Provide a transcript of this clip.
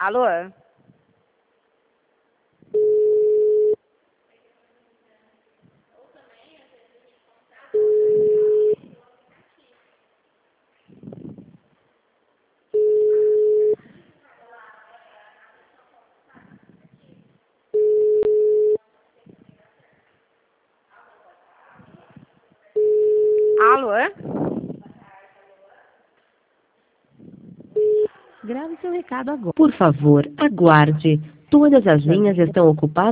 Alô? Alô? Grave seu recado agora. Por favor, aguarde. Todas as linhas estão ocupadas.